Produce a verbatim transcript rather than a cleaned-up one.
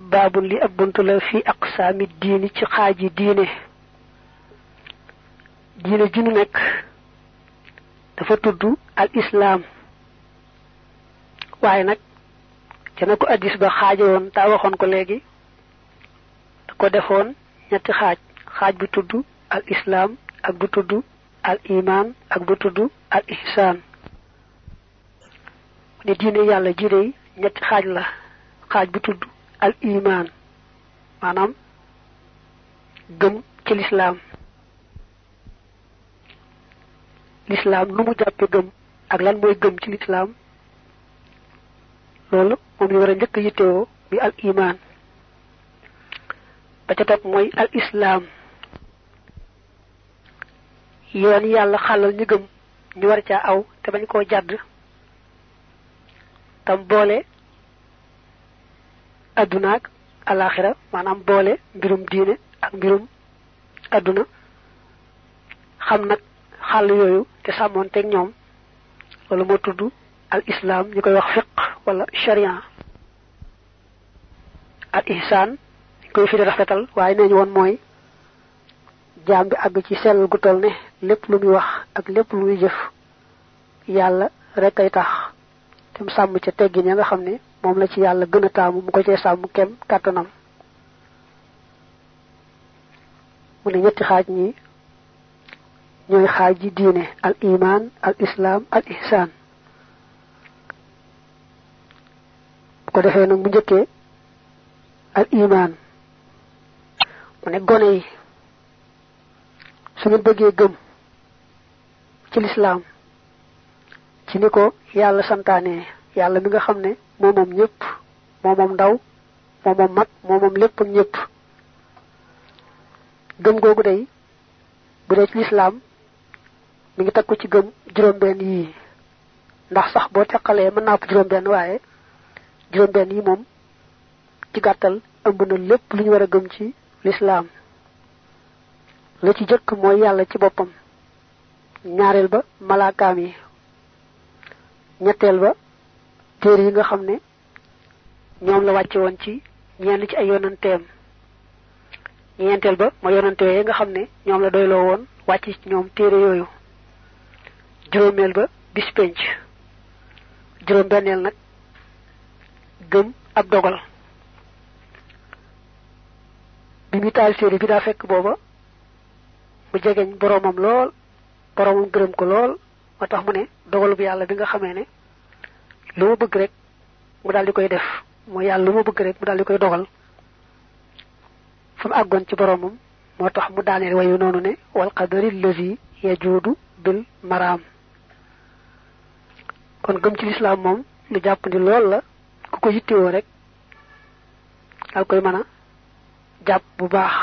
baabu li ab buntu la fi aqsaami diini ci xaaji diine diine ju nu nekk dafa tudd al islaam waaye nag ca na ko addis ba xaaje woon taa waxoon ko léegi da ko defoon ñetti xaaj xaaj bu tudd al islaam ak bu tudd al iman ak bu tudd al ihsaan ne diine yàlla ji dey ñetti xaaj la xaaj bu tudd al iman maanaam gëm ci lislaam lislaam nu mu jàppe gëm ak lan mooy gëm ci lislaam loolu moom ñu war a njëkk yittewoo bi al iman ba ca topp mooy al islaam yoon yàlla xàllal ñu gëm ñu war caa aw te bañ koo jàdd tam boole adduna ak alaxira maanaam boole mbirum diine ak mbirum adduna xam nag xàll yooyu te sàmmoon teg ñoom loolu moo tudd al islam ñu koy wax fiq wala sharia al ihsaan ñu koy firi rafetal waaye nee ñu woon mooy jaam bi àgg ci sell gu toll ne lépp lu muy wax ak lépp lu muy jëf yàlla rek ay tax te mu sàmm ca teggin ya nga xam ne moom la ci yàlla gën a taamu mu ko cee sàmm kem kàttanam mu ne ñetti xaaj ñi ñooy xaaj ji diine al iman al islam al ihsan bu ko defee nag mu njëkkee al iman mu ne gone yi su ngeen bëggee gëm ci lislaam ci ni ko yàlla santaane yàlla mi nga xam ne moo moom ñëpp moo moom ndaw moo moom mag moo moom lépp ak ñëpp gëm googu day bu dee ci lislaam mi ngi takku ci gëm juróom-benn yii ndax sax boo teqalee mën naa ko juróom-benn waaye juróom-benn yi moom ci gàttal ëmb na lépp lu ñu war a gëm ci lislaam la ci jëkk mooy yàlla ci boppam ñaareel ba malaakaam yi ñetteel ba téere yi nga xam ne ñoom la wàcce woon ci ñenn ci ay yonanteem ñeenteel ba mooy yonante yooyu nga xam ne ñoom la doyloo woon wàcc ci ñoom téere yooyu juróomeel ba bis penc juróom benneel nag gëm ab dogal bi mu taal téere bi daa fekk booba mu jegeñ boroomam lool boroomam gërëm ko lool moo tax mu ne dogalu bu yàlla bi nga xamee ne lu ma bëgg rek mu daal di koy def mooy yàlla lu ma bëgg rek mu daal di koy dogal fa mu àggoon ci boroomam moo tax mu daaneel wayu noonu ne wal qadari allazi yajuudu bil maraam kon gëm ci lislaam moom lu jàppandi lool la ku ko yittewoo rek daal koy mën a jàpp bu baax